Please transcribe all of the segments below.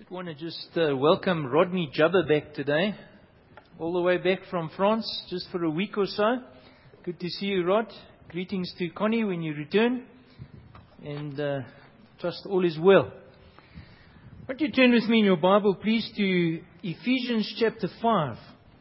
Did want to just welcome Rodney Jubber back today, all the way back from France, just for a week or so. Good to see you, Rod. Greetings to Connie when you return, and trust all is well. Why don't you turn with me in your Bible, please, to Ephesians chapter 5.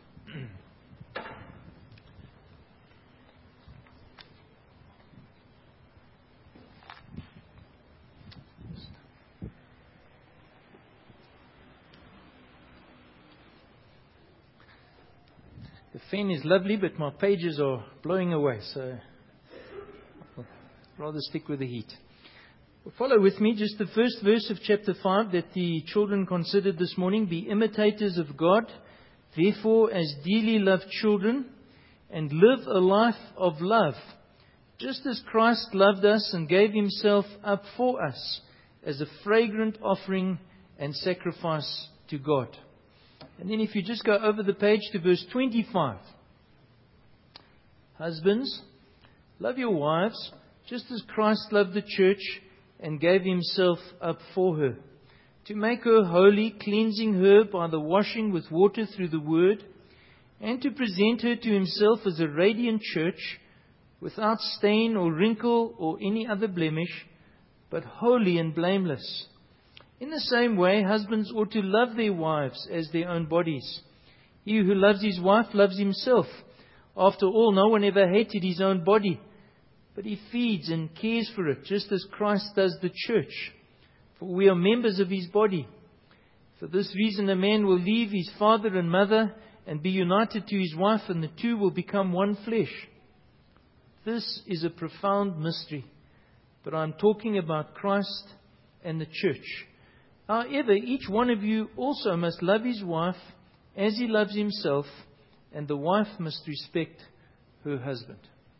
The fan is lovely, but my pages are blowing away, so I'll rather stick with the heat. Follow with me just the first verse of chapter 5 that the children considered this morning. Be imitators of God, therefore as dearly loved children, and live a life of love, just as Christ loved us and gave himself up for us as a fragrant offering and sacrifice to God. And then if you just go over the page to verse 25. Husbands, love your wives, just as Christ loved the church and gave himself up for her, to make her holy, cleansing her by the washing with water through the word, and to present her to himself as a radiant church, without stain or wrinkle or any other blemish, but holy and blameless. In the same way, husbands ought to love their wives as their own bodies. He who loves his wife loves himself. After all, no one ever hated his own body, but he feeds and cares for it, just as Christ does the church. For we are members of his body. For this reason, a man will leave his father and mother and be united to his wife, and the two will become one flesh. This is a profound mystery, but I'm talking about Christ and the church. However, each one of you also must love his wife as he loves himself, and the wife must respect her husband.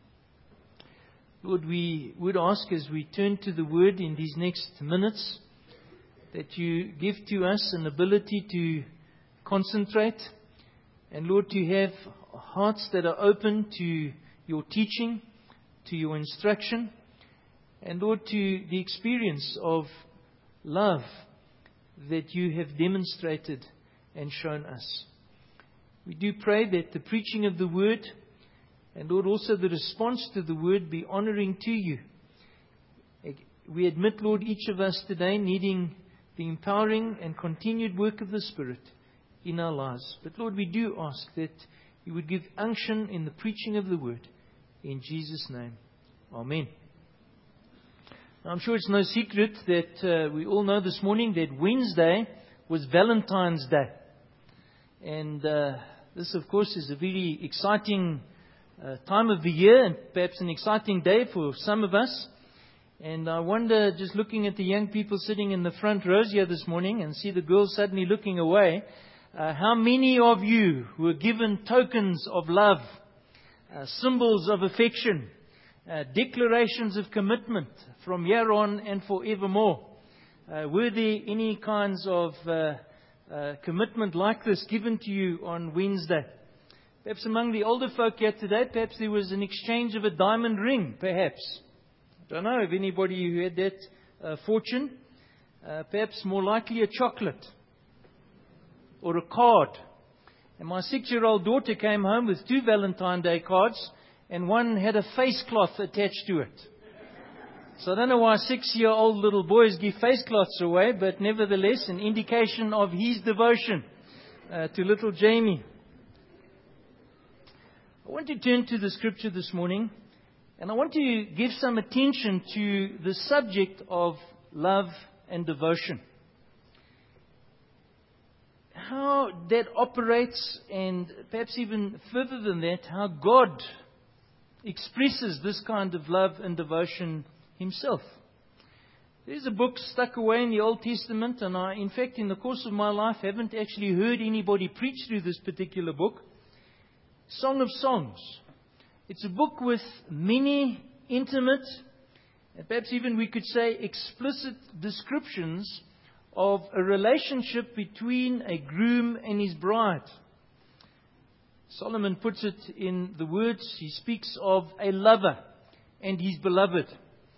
Lord, we would ask as we turn to the Word in these next minutes that you give to us an ability to concentrate, and Lord, to have hearts that are open to your teaching, to your instruction, and Lord, to the experience of love that you have demonstrated and shown us. We do pray that the preaching of the Word, and Lord, also the response to the Word, be honoring to you. We admit, Lord, each of us today needing the empowering and continued work of the Spirit in our lives. But Lord, we do ask that you would give unction in the preaching of the Word. In Jesus' name, Amen. Now, I'm sure it's no secret that we all know this morning that Wednesday was Valentine's Day. And this, of course, is a very exciting time of the year, and perhaps an exciting day for some of us. And I wonder, just looking at the young people sitting in the front rows here this morning and see the girls suddenly looking away, how many of you were given tokens of love, symbols of affection, declarations of commitment from here on and forevermore? Were there any kinds of commitment like this given to you on Wednesday? Perhaps among the older folk here today, perhaps there was an exchange of a diamond ring, perhaps. I don't know of anybody who had that fortune. Perhaps more likely a chocolate or a card. And my 6-year-old daughter came home with 2 Valentine Day cards, and one had a face cloth attached to it. So I don't know why 6-year-old little boys give face cloths away, but nevertheless an indication of his devotion to little Jamie. I want to turn to the scripture this morning, and I want to give some attention to the subject of love and devotion. How that operates, and perhaps even further than that, how God expresses this kind of love and devotion himself. There's a book stuck away in the Old Testament, and I, in fact, in the course of my life, haven't actually heard anybody preach through this particular book. Song of Songs. It's a book with many intimate, and perhaps even we could say explicit descriptions of a relationship between a groom and his bride. Solomon puts it in the words, he speaks of a lover and his beloved.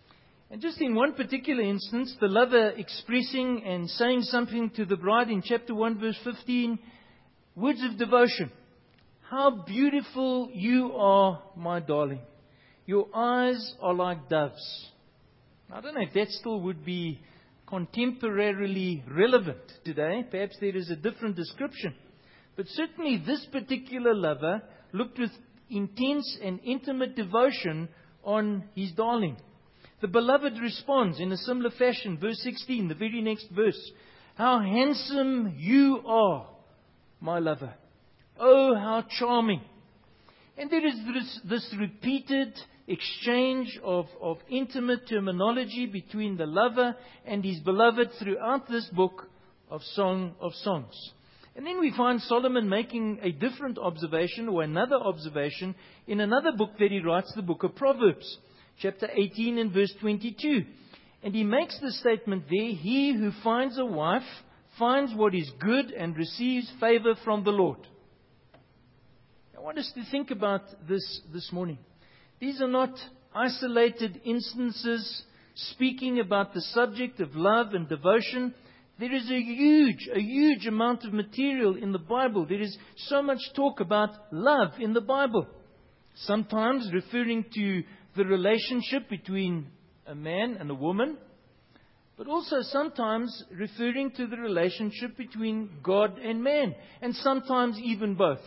And just in one particular instance, the lover expressing and saying something to the bride in chapter 1, verse 15, words of devotion. How beautiful you are, my darling. Your eyes are like doves. I don't know if that still would be contemporarily relevant today. Perhaps there is a different description. But certainly this particular lover looked with intense and intimate devotion on his darling. The beloved responds in a similar fashion. Verse 16, the very next verse. How handsome you are, my lover. Oh, how charming. And there is this repeated exchange of intimate terminology between the lover and his beloved throughout this book of Song of Songs. And then we find Solomon making a different observation or another observation in another book that he writes, the book of Proverbs, chapter 18 and verse 22. And he makes the statement there, he who finds a wife finds what is good and receives favor from the Lord. I want us to think about this morning. These are not isolated instances speaking about the subject of love and devotion. There is a huge amount of material in the Bible. There is so much talk about love in the Bible. Sometimes referring to the relationship between a man and a woman, but also sometimes referring to the relationship between God and man, and sometimes even both.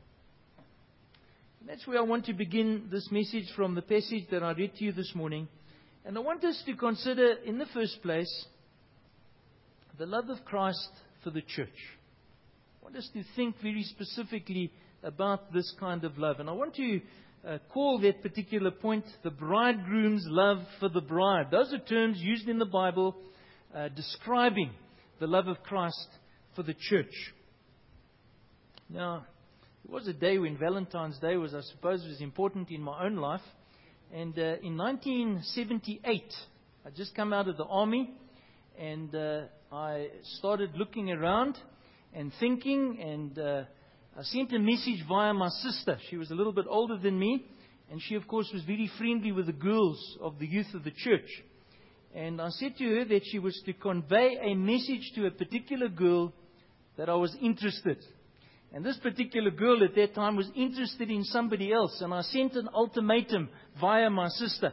That's where I want to begin this message from the passage that I read to you this morning. And I want us to consider, in the first place, the love of Christ for the church. I want us to think very specifically about this kind of love. And I want to call that particular point the bridegroom's love for the bride. Those are terms used in the Bible describing the love of Christ for the church. Now, there was a day when Valentine's Day was important in my own life. And in 1978, I'd just come out of the army, and I started looking around and thinking, and I sent a message via my sister. She was a little bit older than me, and she, of course, was very friendly with the girls of the youth of the church. And I said to her that she was to convey a message to a particular girl that I was interested. And this particular girl at that time was interested in somebody else. And I sent an ultimatum via my sister.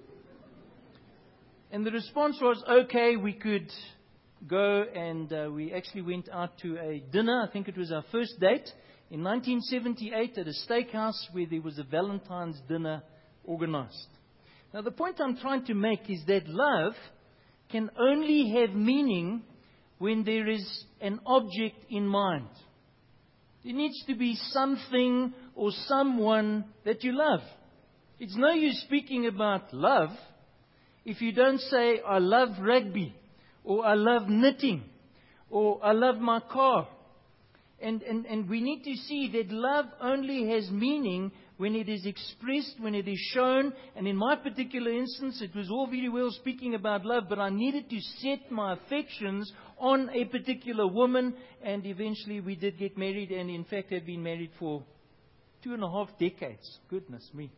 And the response was, okay, we could go. And we actually went out to a dinner. I think it was our first date in 1978 at a steakhouse where there was a Valentine's dinner organized. Now, the point I'm trying to make is that love can only have meaning when there is an object in mind. There needs to be something or someone that you love. It's no use speaking about love if you don't say, I love rugby, or I love knitting, or I love my car. And we need to see that love only has meaning when it is expressed, when it is shown. And in my particular instance, it was all very well speaking about love, but I needed to set my affections on a particular woman. And eventually we did get married, and in fact have been married for 2.5 decades. Goodness me.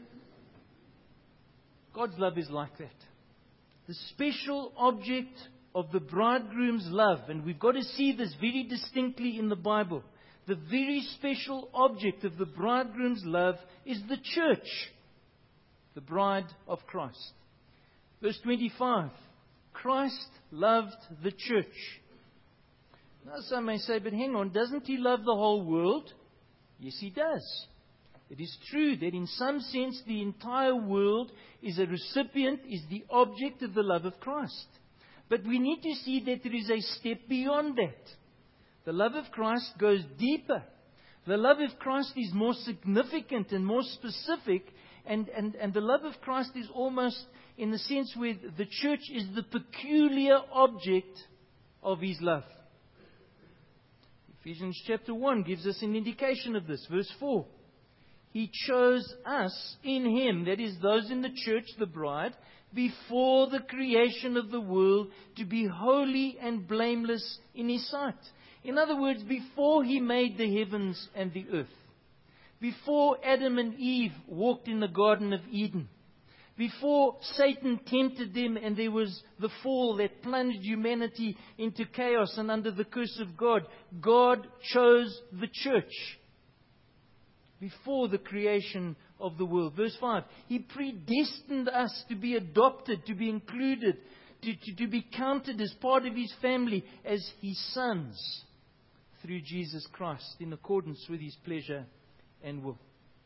God's love is like that. The special object of the bridegroom's love, and we've got to see this very distinctly in the Bible. The very special object of the bridegroom's love is the church, the bride of Christ. Verse 25, Christ loved the church. Now some may say, but hang on, doesn't He love the whole world? Yes, He does. It is true that in some sense the entire world is a recipient, is the object of the love of Christ. But we need to see that there is a step beyond that. The love of Christ goes deeper. The love of Christ is more significant and more specific. And the love of Christ is almost in the sense where the church is the peculiar object of His love. Ephesians chapter 1 gives us an indication of this. Verse 4. He chose us in Him, that is, those in the church, the bride, before the creation of the world, to be holy and blameless in His sight. In other words, before He made the heavens and the earth. Before Adam and Eve walked in the Garden of Eden. Before Satan tempted them and there was the fall that plunged humanity into chaos and under the curse of God, God chose the church before the creation of the world. Verse 5, He predestined us to be adopted, to be included, to be counted as part of His family, as His sons through Jesus Christ, in accordance with His pleasure and will.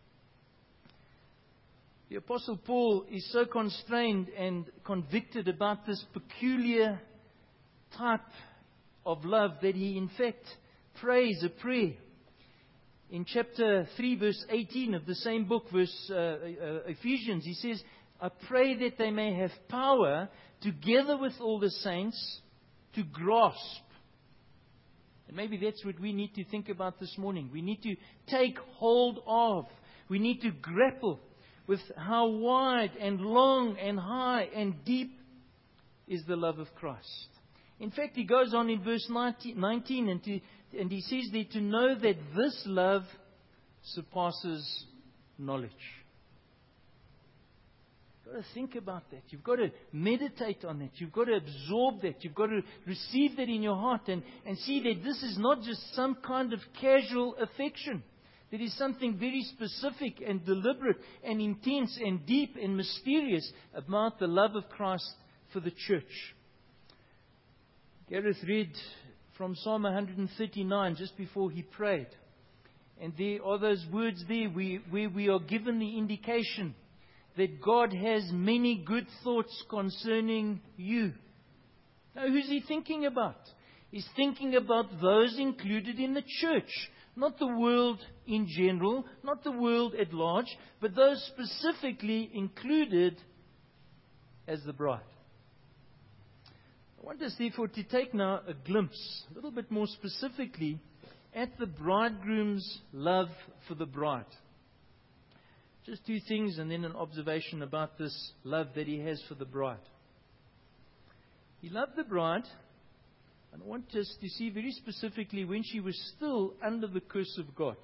The Apostle Paul is so constrained and convicted about this peculiar type of love that he in fact prays a prayer. In chapter 3 verse 18 of the same book, Ephesians, he says, I pray that they may have power together with all the saints to grasp. And maybe that's what we need to think about this morning. We need to take hold of. We need to grapple with how wide and long and high and deep is the love of Christ. In fact, he goes on in verse 19 and he says there, to know that this love surpasses knowledge. You've got to think about that. You've got to meditate on that. You've got to absorb that. You've got to receive that in your heart and see that this is not just some kind of casual affection. There is something very specific and deliberate and intense and deep and mysterious about the love of Christ for the church. Gareth read from Psalm 139 just before he prayed. And there are those words there where we are given the indication that God has many good thoughts concerning you. Now, who's he thinking about? He's thinking about those included in the church. Not the world in general, not the world at large, but those specifically included as the bride. I want us therefore to take now a glimpse, a little bit more specifically, at the bridegroom's love for the bride. Just two things and then an observation about this love that he has for the bride. He loved the bride, and I want us to see very specifically when she was still under the curse of God.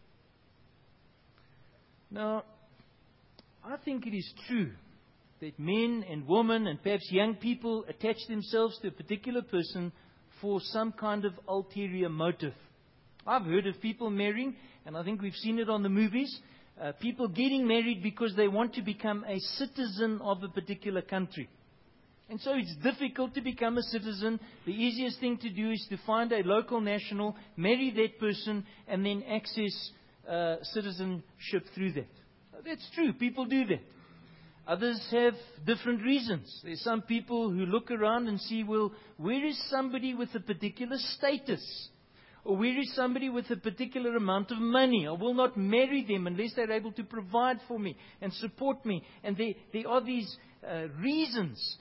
Now, I think it is true that men and women and perhaps young people attach themselves to a particular person for some kind of ulterior motive. I've heard of people marrying, and I think we've seen it on the movies, people getting married because they want to become a citizen of a particular country. And so it's difficult to become a citizen. The easiest thing to do is to find a local national, marry that person, and then access citizenship through that. That's true. People do that. Others have different reasons. There's some people who look around and see, well, where is somebody with a particular status? Or where is somebody with a particular amount of money? I will not marry them unless they're able to provide for me and support me. And there are these reasons.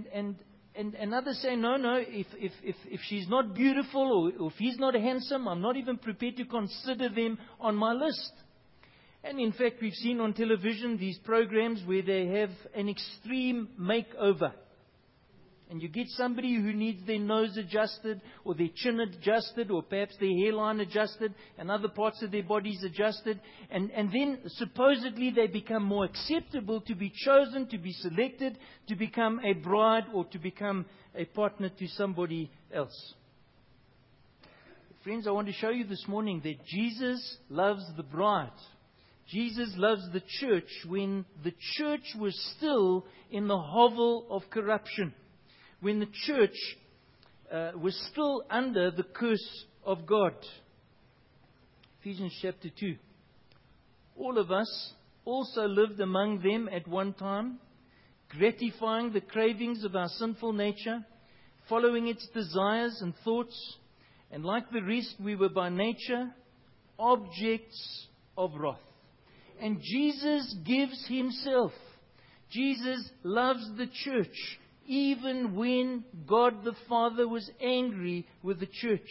And others say, no, if she's not beautiful or if he's not handsome, I'm not even prepared to consider them on my list. And in fact, we've seen on television these programs where they have an extreme makeover. And you get somebody who needs their nose adjusted or their chin adjusted or perhaps their hairline adjusted and other parts of their bodies adjusted. And then supposedly they become more acceptable to be chosen, to be selected, to become a bride or to become a partner to somebody else. Friends, I want to show you this morning that Jesus loves the bride. Jesus loves the church when the church was still in the hovel of corruption. When the church was still under the curse of God. Ephesians chapter 2. All of us also lived among them at one time, gratifying the cravings of our sinful nature, following its desires and thoughts, and like the rest we were by nature objects of wrath. And Jesus gives Himself. Jesus loves the church, even when God the Father was angry with the church.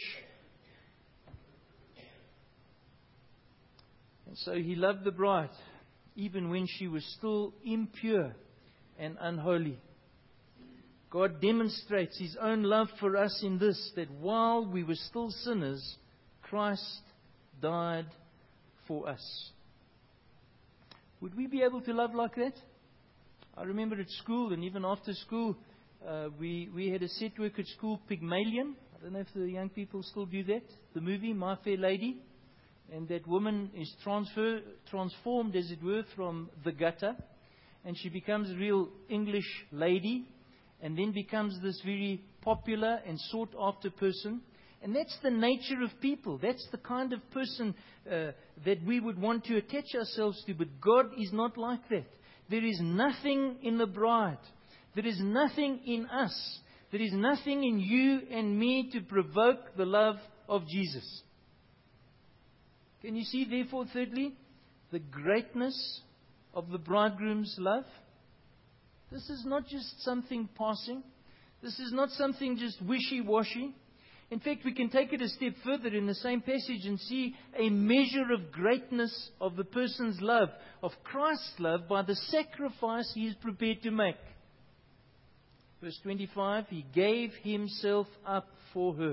And so He loved the bride, even when she was still impure and unholy. God demonstrates His own love for us in this, that while we were still sinners, Christ died for us. Would we be able to love like that? I remember at school, and even after school, we had a set work at school, Pygmalion. I don't know if the young people still do that. The movie, My Fair Lady. And that woman is transformed, as it were, from the gutter. And she becomes a real English lady. And then becomes this very popular and sought-after person. And that's the nature of people. That's the kind of person that we would want to attach ourselves to. But God is not like that. There is nothing in the bride. There is nothing in us. There is nothing in you and me to provoke the love of Jesus. Can you see, therefore, thirdly, the greatness of the bridegroom's love? This is not just something passing. This is not something just wishy-washy. In fact, we can take it a step further in the same passage and see a measure of greatness of the person's love, of Christ's love, by the sacrifice He is prepared to make. Verse 25, He gave Himself up for her.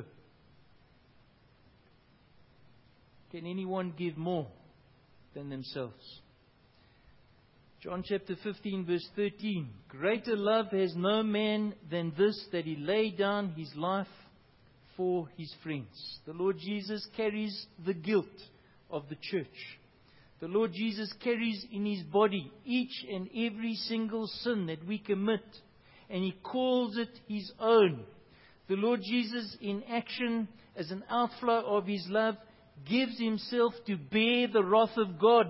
Can anyone give more than themselves? John chapter 15, verse 13. Greater love has no man than this, that He lay down His life for His friends. The Lord Jesus carries the guilt of the church. The Lord Jesus carries in His body each and every single sin that we commit, and He calls it His own. The Lord Jesus, in action as an outflow of His love, gives Himself to bear the wrath of God.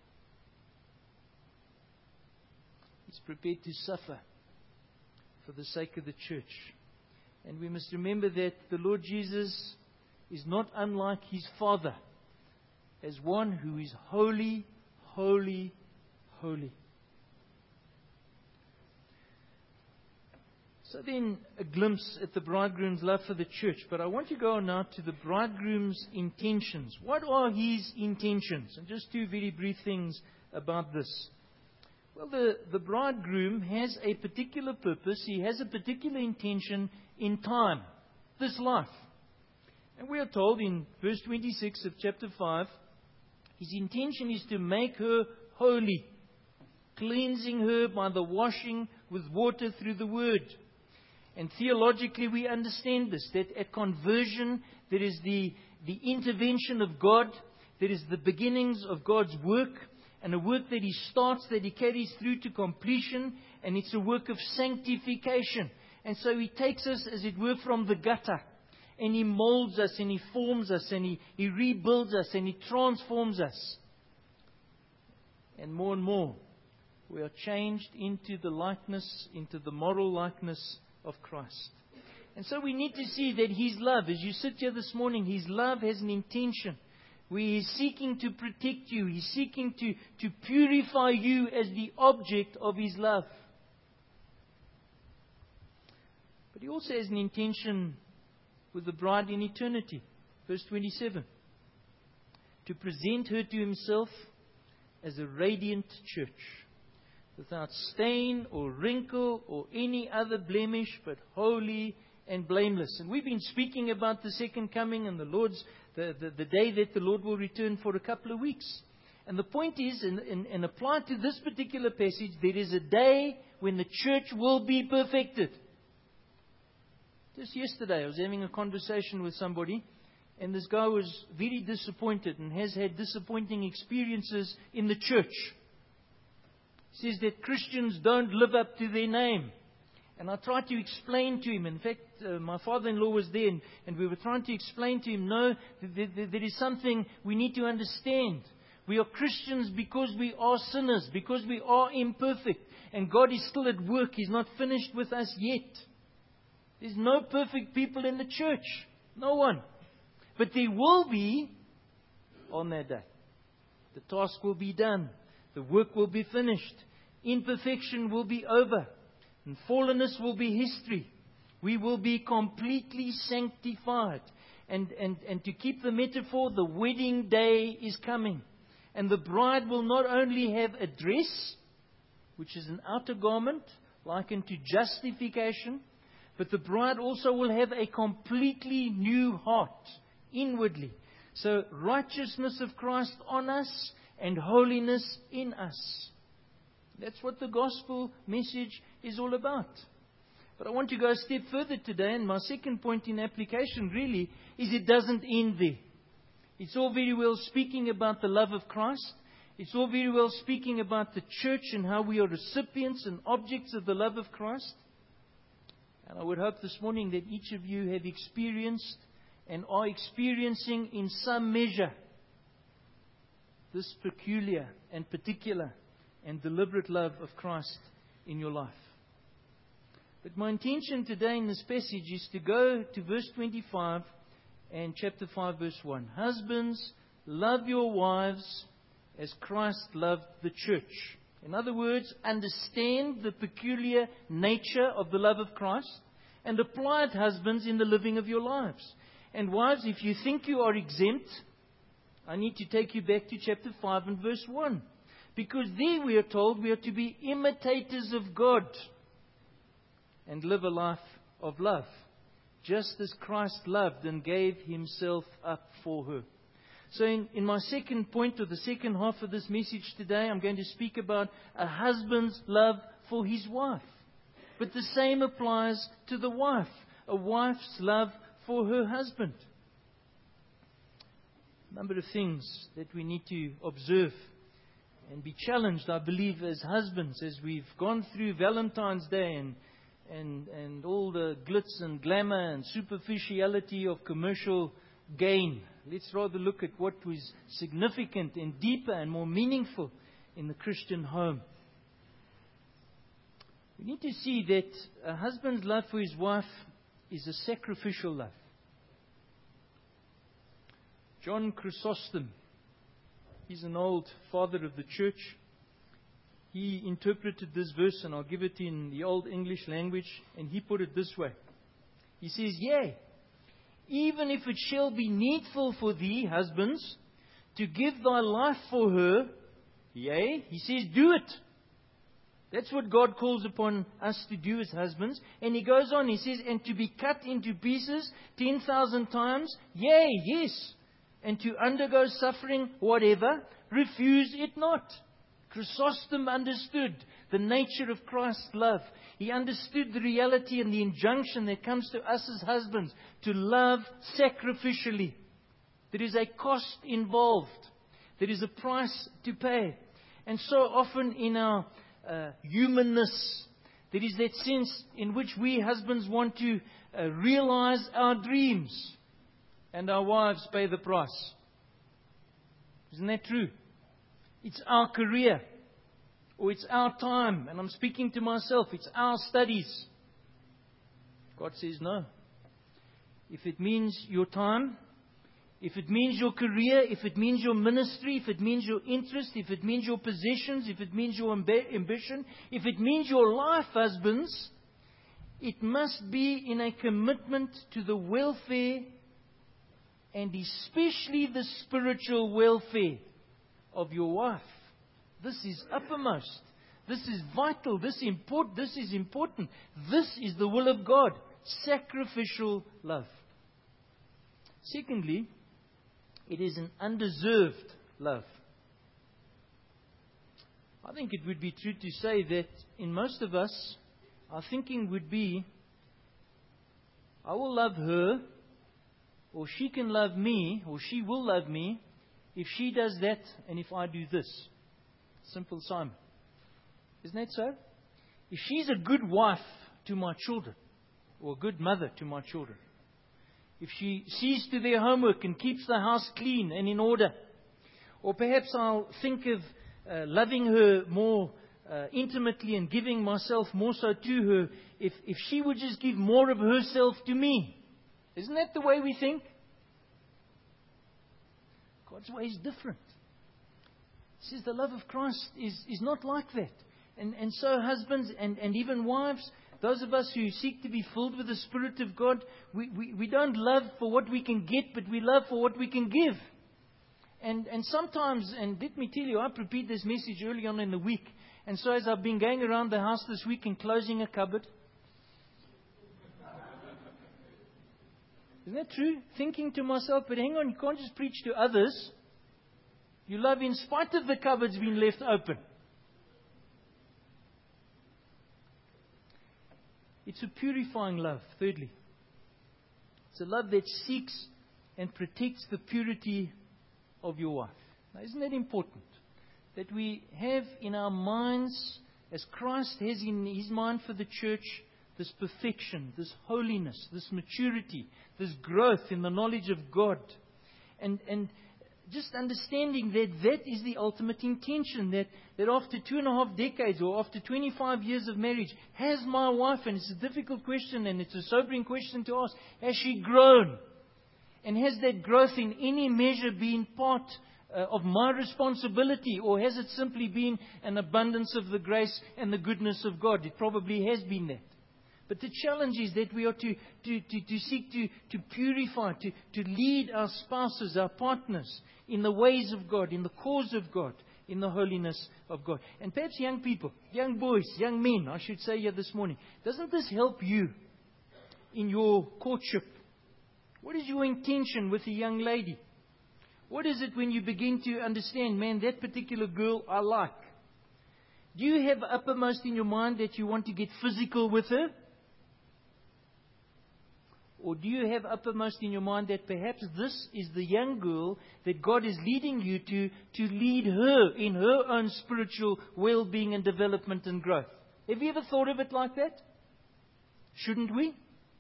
He's prepared to suffer for the sake of the church. And we must remember that the Lord Jesus is not unlike His Father, as one who is holy, holy, holy. So then, a glimpse at the bridegroom's love for the church. But I want to go now to the bridegroom's intentions. What are his intentions? And just two very brief things about this. Well, the bridegroom has a particular purpose. He has a particular intention in time, this life. And we are told in verse 26 of chapter 5, His intention is to make her holy, cleansing her by the washing with water through the Word. And theologically we understand this, that at conversion there is the intervention of God, there is the beginnings of God's work, and a work that He starts, that He carries through to completion, and it's a work of sanctification. And so He takes us, as it were, from the gutter, and He molds us, and He forms us, and He rebuilds us, and He transforms us. And more, we are changed into the likeness, into the moral likeness of Christ. And so we need to see that His love, as you sit here this morning, His love has an intention. He is seeking to protect you. He's seeking to purify you as the object of His love. But He also has an intention with the bride in eternity. Verse 27. To present her to Himself as a radiant church, without stain or wrinkle or any other blemish, but holy and blameless. And we've been speaking about the second coming and the day that the Lord will return for a couple of weeks. And the point is, and applied to this particular passage, there is a day when the church will be perfected. Just yesterday, I was having a conversation with somebody, and this guy was very disappointed and has had disappointing experiences in the church. He says that Christians don't live up to their name. And I tried to explain to him. In fact, my father-in-law was there, and we were trying to explain to him, no, there is something we need to understand. We are Christians because we are sinners, because we are imperfect. And God is still at work. He's not finished with us yet. There's no perfect people in the church. No one. But there will be on that day. The task will be done. The work will be finished. Imperfection will be over. And fallenness will be history. We will be completely sanctified. And to keep the metaphor, the wedding day is coming. And the bride will not only have a dress, which is an outer garment, likened to justification, but the bride also will have a completely new heart, inwardly. So righteousness of Christ on us and holiness in us. That's what the gospel message is all about. But I want to go a step further today, and my second point in application really is it doesn't end there. It's all very well speaking about the love of Christ. It's all very well speaking about the church and how we are recipients and objects of the love of Christ. And I would hope this morning that each of you have experienced and are experiencing in some measure this peculiar and particular and deliberate love of Christ in your life. But my intention today in this passage is to go to verse 25 and chapter 5 verse 1. Husbands, love your wives as Christ loved the church. In other words, understand the peculiar nature of the love of Christ and apply it, husbands, in the living of your lives. And wives, if you think you are exempt, I need to take you back to chapter 5 and verse 1. Because there we are told we are to be imitators of God and live a life of love, just as Christ loved and gave Himself up for her. So in my second point, or the second half of this message today, I'm going to speak about a husband's love for his wife. But the same applies to the wife, a wife's love for her husband. A number of things that we need to observe and be challenged, I believe, as husbands, as we've gone through Valentine's Day and all the glitz and glamour and superficiality of commercial gain. Let's rather look at what was significant and deeper and more meaningful in the Christian home. We need to see that a husband's love for his wife is a sacrificial love. John Chrysostom, he's an old father of the church. He interpreted this verse, and I'll give it in the Old English language, and he put it this way. He says, "Yea, even if it shall be needful for thee, husbands, to give thy life for her, yea," he says, "do it." That's what God calls upon us to do as husbands. And he goes on, he says, "and to be cut into pieces 10,000 times, yea, yes, and to undergo suffering, whatever, refuse it not." Chrysostom understood the nature of Christ's love. He understood the reality and the injunction that comes to us as husbands to love sacrificially. There is a cost involved. There is a price to pay. And so often in our humanness, there is that sense in which we husbands want to realize our dreams, and our wives pay the price. Isn't that true? It's our career, or it's our time, and I'm speaking to myself, it's our studies. God says no. If it means your time, if it means your career, if it means your ministry, if it means your interest, if it means your possessions, if it means your ambition, if it means your life, husbands, it must be in a commitment to the welfare and especially the spiritual welfare of your wife. This is uppermost. This is vital. This is important. This is the will of God. Sacrificial love. Secondly, it is an undeserved love. I think it would be true to say that in most of us, our thinking would be, I will love her, or she can love me, or she will love me, if she does that and if I do this. Simple Simon. Isn't that so? If she's a good wife to my children, or a good mother to my children, if she sees to their homework and keeps the house clean and in order, or perhaps I'll think of loving her more intimately and giving myself more so to her, if she would just give more of herself to me. Isn't that the way we think? God's way is different. He says the love of Christ is not like that. And so husbands and even wives, those of us who seek to be filled with the Spirit of God, we don't love for what we can get, but we love for what we can give. And sometimes, and let me tell you, I prepared this message early on in the week. And so as I've been going around the house this week and closing a cupboard, isn't that true? Thinking to myself, but hang on, you can't just preach to others. You love in spite of the cupboards being left open. It's a purifying love, thirdly. It's a love that seeks and protects the purity of your wife. Now, isn't that important? That we have in our minds, as Christ has in His mind for the church, this perfection, this holiness, this maturity, this growth in the knowledge of God. And just understanding that that is the ultimate intention, that after 2.5 decades or after 25 years of marriage, has my wife, and it's a difficult question and it's a sobering question to ask, has she grown? And has that growth in any measure been part of my responsibility, or has it simply been an abundance of the grace and the goodness of God? It probably has been that. But the challenge is that we are to seek to purify, to lead our spouses, our partners, in the ways of God, in the cause of God, in the holiness of God. And perhaps young people, young boys, young men, I should say here this morning, doesn't this help you in your courtship? What is your intention with a young lady? What is it when you begin to understand, man, that particular girl I like? Do you have uppermost in your mind that you want to get physical with her? Or do you have uppermost in your mind that perhaps this is the young girl that God is leading you to lead her in her own spiritual well-being and development and growth? Have you ever thought of it like that? Shouldn't we?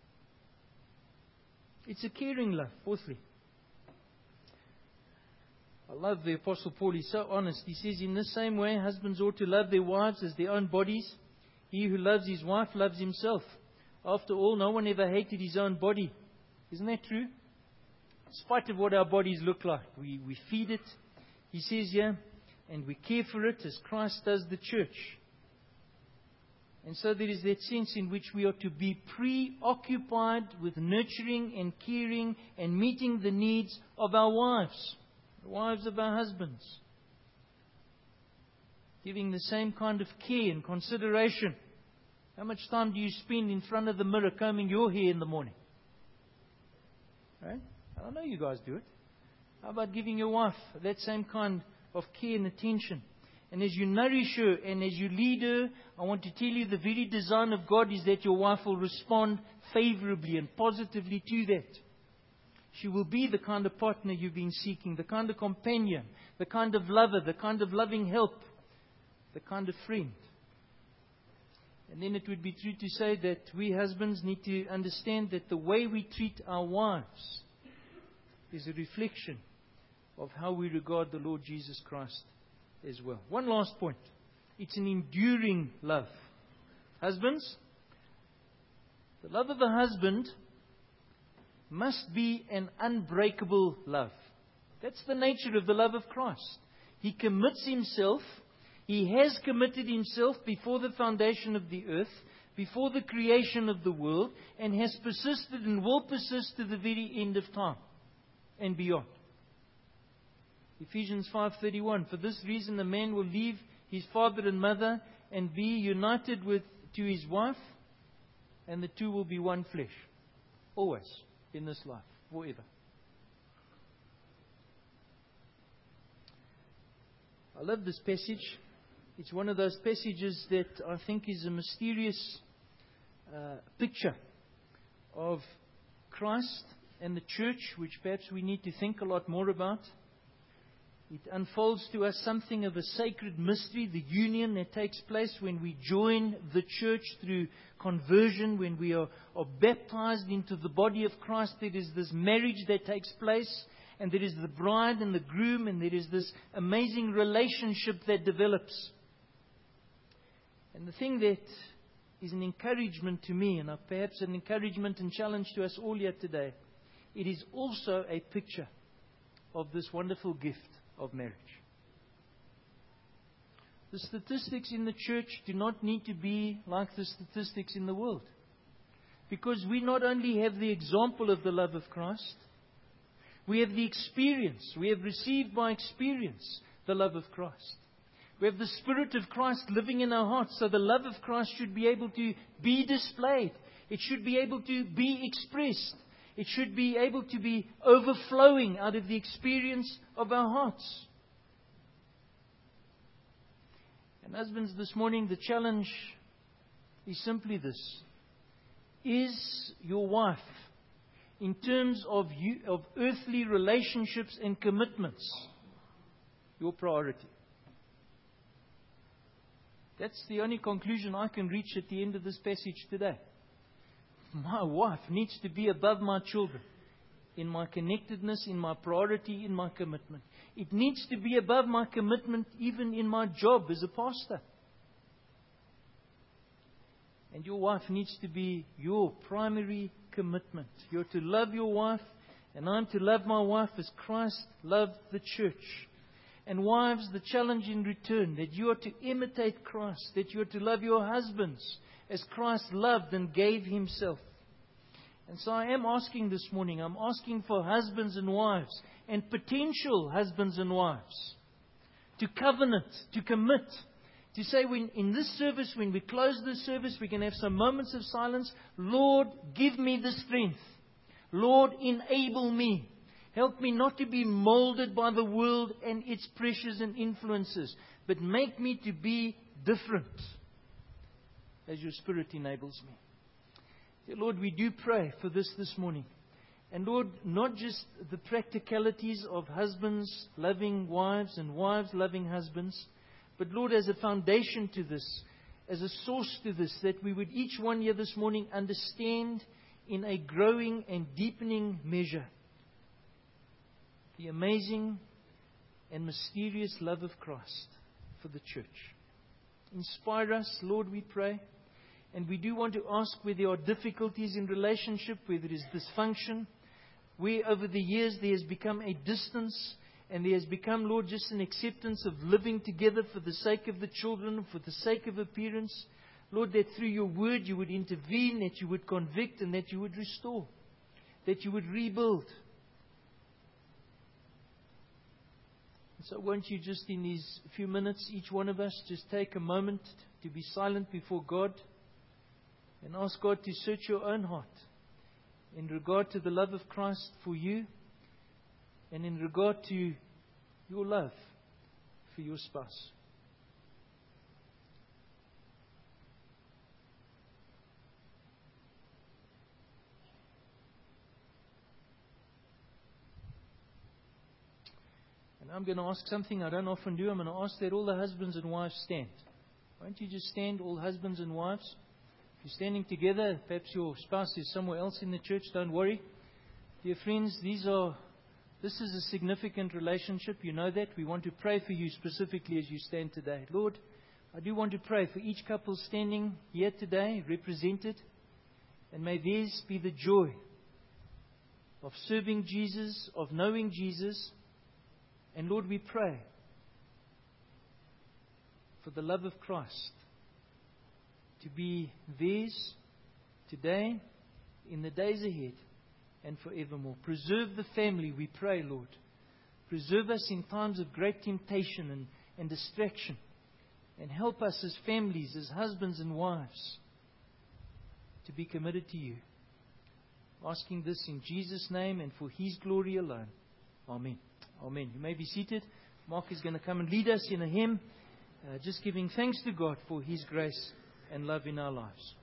It's a caring love, fourthly. I love the Apostle Paul. He's so honest. He says, in the same way, husbands ought to love their wives as their own bodies. He who loves his wife loves himself. After all, no one ever hated his own body. Isn't that true? In spite of what our bodies look like, we feed it, he says here, and we care for it as Christ does the church. And so there is that sense in which we are to be preoccupied with nurturing and caring and meeting the needs of our wives, the wives of our husbands. Giving the same kind of care and consideration. How much time do you spend in front of the mirror combing your hair in the morning? Right? I know you guys do it. How about giving your wife that same kind of care and attention? And as you nourish her and as you lead her, I want to tell you the very design of God is that your wife will respond favorably and positively to that. She will be the kind of partner you've been seeking, the kind of companion, the kind of lover, the kind of loving help, the kind of friend. And then it would be true to say that we husbands need to understand that the way we treat our wives is a reflection of how we regard the Lord Jesus Christ as well. One last point. It's an enduring love. Husbands, the love of a husband must be an unbreakable love. That's the nature of the love of Christ. He commits himself. He has committed himself before the foundation of the earth, before the creation of the world, and has persisted and will persist to the very end of time and beyond. Ephesians 5:31. For this reason a man will leave his father and mother and be united to his wife, and the two will be one flesh. Always in this life, forever. I love this passage. It's one of those passages that I think is a mysterious picture of Christ and the church, which perhaps we need to think a lot more about. It unfolds to us something of a sacred mystery, the union that takes place when we join the church through conversion, when we are baptized into the body of Christ. There is this marriage that takes place, and there is the bride and the groom, and there is this amazing relationship that develops. And the thing that is an encouragement to me, and perhaps an encouragement and challenge to us all here today, it is also a picture of this wonderful gift of marriage. The statistics in the church do not need to be like the statistics in the world. Because we not only have the example of the love of Christ, we have the experience, we have received by experience the love of Christ. We have the Spirit of Christ living in our hearts, so the love of Christ should be able to be displayed. It should be able to be expressed. It should be able to be overflowing out of the experience of our hearts. And husbands, this morning the challenge is simply this. Is your wife, in terms of earthly relationships and commitments, your priority? That's the only conclusion I can reach at the end of this passage today. My wife needs to be above my children in my connectedness, in my priority, in my commitment. It needs to be above my commitment even in my job as a pastor. And your wife needs to be your primary commitment. You're to love your wife, and I'm to love my wife as Christ loved the church. And wives, the challenge in return, that you are to imitate Christ, that you are to love your husbands as Christ loved and gave Himself. And so I am asking this morning, I'm asking for husbands and wives, and potential husbands and wives, to covenant, to commit, to say in this service, when we close this service, we can have some moments of silence. Lord, give me the strength. Lord, enable me. Help me not to be molded by the world and its pressures and influences, but make me to be different as your Spirit enables me. Dear Lord, we do pray for this morning. And Lord, not just the practicalities of husbands loving wives and wives loving husbands, but Lord, as a foundation to this, as a source to this, that we would each one here this morning understand in a growing and deepening measure the amazing and mysterious love of Christ for the church. Inspire us, Lord, we pray. And we do want to ask where there are difficulties in relationship, where there is dysfunction, where over the years there has become a distance, and there has become, Lord, just an acceptance of living together for the sake of the children, for the sake of appearance. Lord, that through your word you would intervene, that you would convict, and that you would restore, that you would rebuild. So won't you just in these few minutes, each one of us, just take a moment to be silent before God and ask God to search your own heart in regard to the love of Christ for you and in regard to your love for your spouse. And I'm going to ask something I don't often do. I'm going to ask that all the husbands and wives stand. Won't you just stand, all husbands and wives? If you're standing together, perhaps your spouse is somewhere else in the church, don't worry. Dear friends, this is a significant relationship. You know that. We want to pray for you specifically as you stand today. Lord, I do want to pray for each couple standing here today, represented. And may theirs be the joy of serving Jesus, of knowing Jesus. And Lord, we pray for the love of Christ to be theirs today, in the days ahead, and forevermore. Preserve the family, we pray, Lord. Preserve us in times of great temptation and distraction. And help us as families, as husbands and wives, to be committed to you. Asking this in Jesus' name and for His glory alone. Amen. Amen. You may be seated. Mark is going to come and lead us in a hymn, just giving thanks to God for His grace and love in our lives.